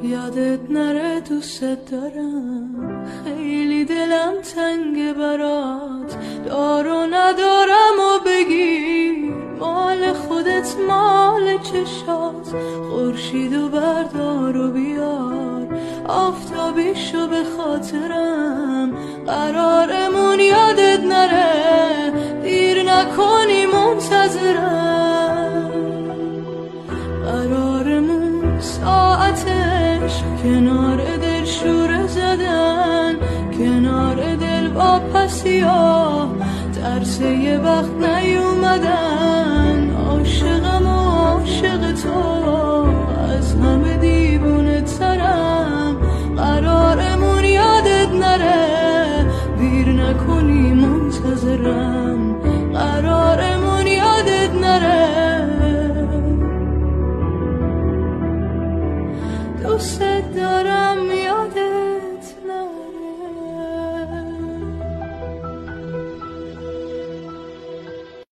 یادت نره دوست دارم، خیلی دلم تنگ برات، دار و ندارم و بگیر، مال خودت مال چشات، خورشیدو بردار و بیار، آفتابیشو به خاطرم، قرارمون یادت نره، دیر نکنی منتظرم، قرارمون ساعتش کنار دل شوره زدن، کنار دل واپسیا ترسه یه وقت نیومدن، عاشقم و عاشق تو از همه دیوونه ترم، قرارمون یادت نره، دیر نکنی منتظرم، قرارمون یادت نره، دوست دارم.